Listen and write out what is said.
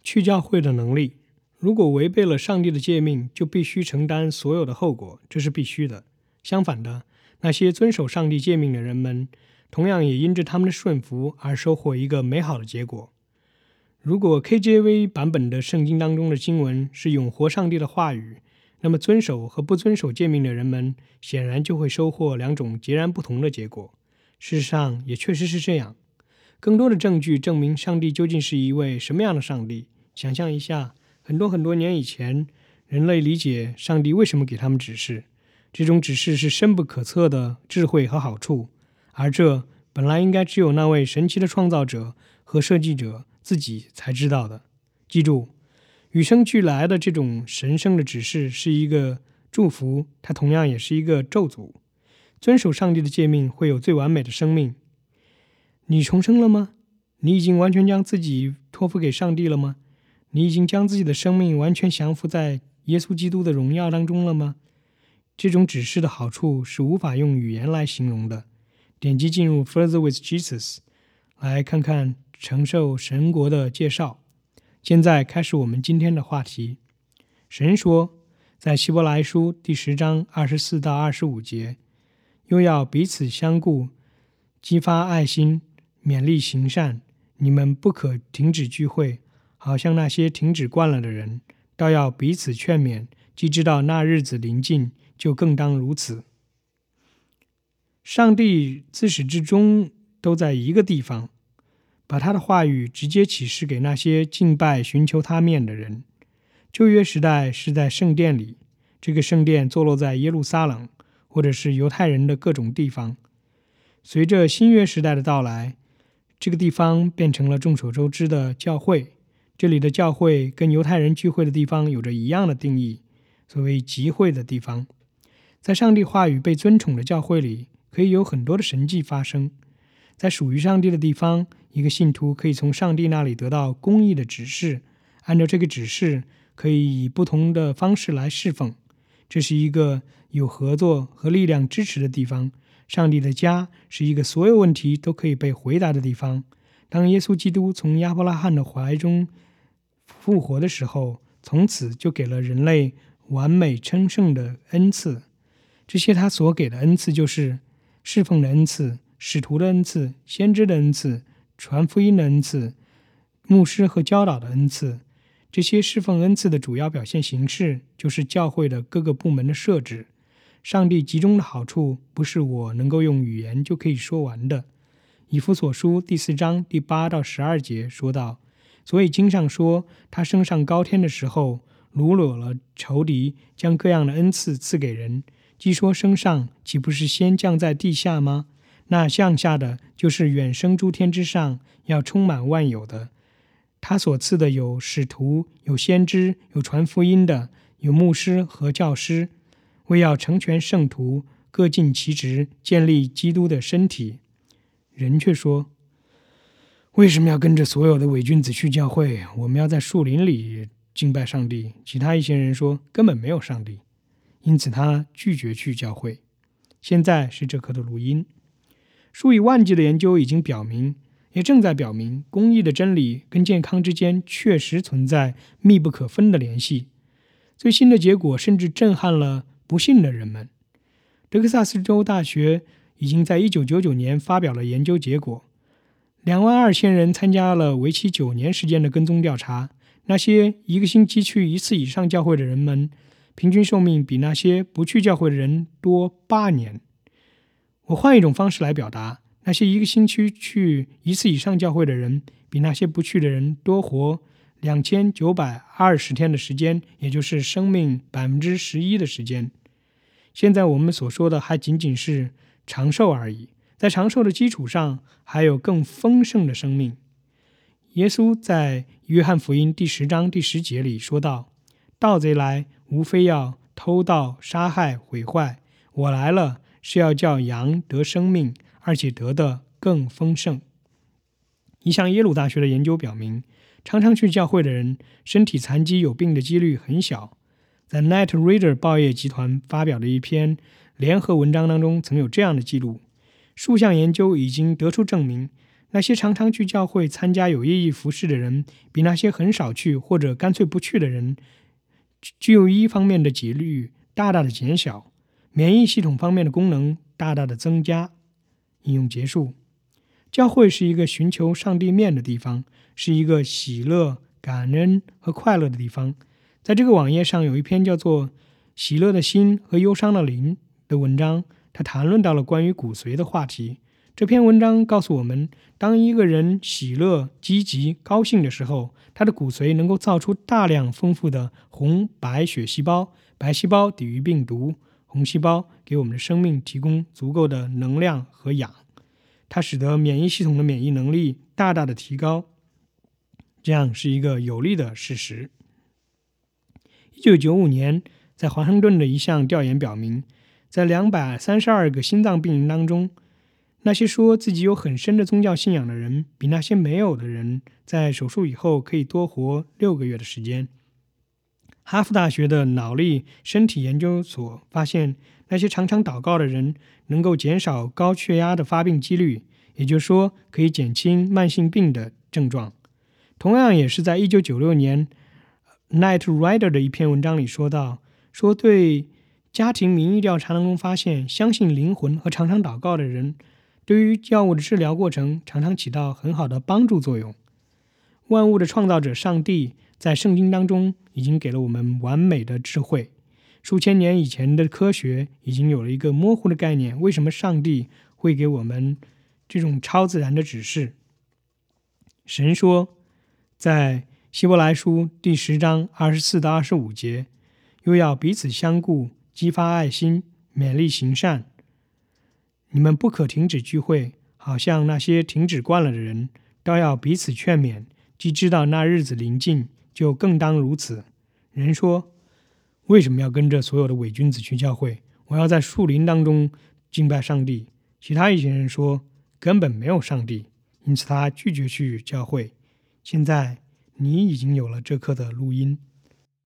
去教会的能力。如果违背了上帝的诫命，就必须承担所有的后果，这是必须的。相反的，那些遵守上帝诫命的人们，同样也因着他们的顺服而收获一个美好的结果。如果 KJV 版本的圣经当中的经文是永活上帝的话语，那么遵守和不遵守诫命的人们显然就会收获两种截然不同的结果。事实上也确实是这样。更多的证据证明上帝究竟是一位什么样的上帝。想象一下，很多年以前，人类理解上帝为什么给他们指示，这种指示是深不可测的智慧和好处，而这本来应该只有那位神奇的创造者和设计者自己才知道的。记住，与生俱来的这种神圣的指示是一个祝福，它同样也是一个咒诅。遵守上帝的诫命会有最完美的生命。你重生了吗？你已经完全将自己托付给上帝了吗？你已经将自己的生命完全降服在耶稣基督的荣耀当中了吗？这种指示的好处是无法用语言来形容的。点击进入 Further with Jesus， 来看看承受神国的介绍。现在开始我们今天的话题。神说，在希伯来书第10章24到25节，又要彼此相顾，激发爱心，勉励行善。你们不可停止聚会，好像那些停止惯了的人，倒要彼此劝勉，既知道那日子临近，就更当如此。上帝自始至终都在一个地方，把他的话语直接启示给那些敬拜寻求他面的人。旧约时代是在圣殿里，这个圣殿坐落在耶路撒冷，或者是犹太人的各种地方。随着新约时代的到来，这个地方变成了众所周知的教会。这里的教会跟犹太人聚会的地方有着一样的定义，所谓集会的地方。在上帝话语被尊崇的教会里，可以有很多的神迹发生。在属于上帝的地方，一个信徒可以从上帝那里得到公义的指示，按照这个指示，可以以不同的方式来侍奉。这是一个有合作和力量支持的地方。上帝的家是一个所有问题都可以被回答的地方。当耶稣基督从亚伯拉罕的怀中复活的时候，从此就给了人类完美称圣的恩赐。这些他所给的恩赐就是侍奉的恩赐、使徒的恩赐、先知的恩赐、传福音的恩赐、牧师和教导的恩赐。这些侍奉恩赐的主要表现形式就是教会的各个部门的设置。上帝集中的好处不是我能够用语言就可以说完的。以弗所书第4章第8到12节说道，所以经上说，他升上高天的时候，掳掠了仇敌，将各样的恩赐赐给人。既说升上，岂不是先降在地下吗？那降下的就是远升诸天之上，要充满万有的。他所赐的有使徒，有先知，有传福音的，有牧师和教师，为要成全圣徒，各尽其职，建立基督的身体。人却说，为什么要跟着所有的伪君子去教会？我们要在树林里敬拜上帝。其他一些人说，根本没有上帝，因此他拒绝去教会。现在是这课的录音。数以万计的研究已经表明，也正在表明，公义的真理跟健康之间确实存在密不可分的联系。最新的结果甚至震撼了不信的人们。德克萨斯州大学已经在1999年发表了研究结果，22000人参加了为期9年时间的跟踪调查。那些一个星期去1次以上教会的人们，平均寿命比那些不去教会的人多8年。我换一种方式来表达，那些一个星期去1次以上教会的人，比那些不去的人多活2920天的时间，也就是生命11%的时间。现在我们所说的还仅仅是长寿而已，在长寿的基础上，还有更丰盛的生命。耶稣在约翰福音第10章第10节里说道，盗贼来，无非要偷盗、杀害、毁坏。我来了，是要叫羊得生命，而且得的更丰盛。一项耶鲁大学的研究表明，常常去教会的人，身体残疾有病的几率很小。在 Night Reader 报业集团发表的一篇联合文章当中，曾有这样的记录：数项研究已经得出证明， 那些常常去教会参加有意义服事的人，比那些很少去或者干脆不去的人，就医方面的几率大大的减小，免疫系统方面的功能大大的增加。引用结束。教会是一个寻求上帝面的地方，是一个喜乐、感恩和快乐的地方。在这个网页上有一篇叫做《喜乐的心和忧伤的灵》的文章，它谈论到了关于骨髓的话题。这篇文章告诉我们，当一个人喜乐、积极、高兴的时候，他的骨髓能够造出大量丰富的红白血细胞，白细胞抵御病毒，红细胞给我们的生命提供足够的能量和氧。它使得免疫系统的免疫能力大大的提高，这样是一个有利的事实。1995年，在华盛顿的一项调研表明，在232个心脏病人当中，那些说自己有很深的宗教信仰的人，比那些没有的人在手术以后可以多活6个月的时间。哈佛大学的脑力身体研究所发现，那些常常祷告的人能够减少高血压的发病几率，也就是说，可以减轻慢性病的症状。同样也是在1996年 Knight Ridder 的一篇文章里说到，说对家庭民意调查当中发现，相信灵魂和常常祷告的人，对于药物的治疗过程常常起到很好的帮助作用。万物的创造者上帝在圣经当中已经给了我们完美的智慧，数千年以前的科学已经有了一个模糊的概念，为什么上帝会给我们这种超自然的指示？神说，在希伯来书第10章24到25节，又要彼此相顾，激发爱心，勉励行善。你们不可停止聚会，好像那些停止惯了的人，倒要彼此劝勉，既知道那日子临近，就更当如此。人说，为什么要跟着所有的伪君子去教会？我要在树林当中敬拜上帝。其他一些人说，根本没有上帝，因此他拒绝去教会。现在你已经有了这课的录音。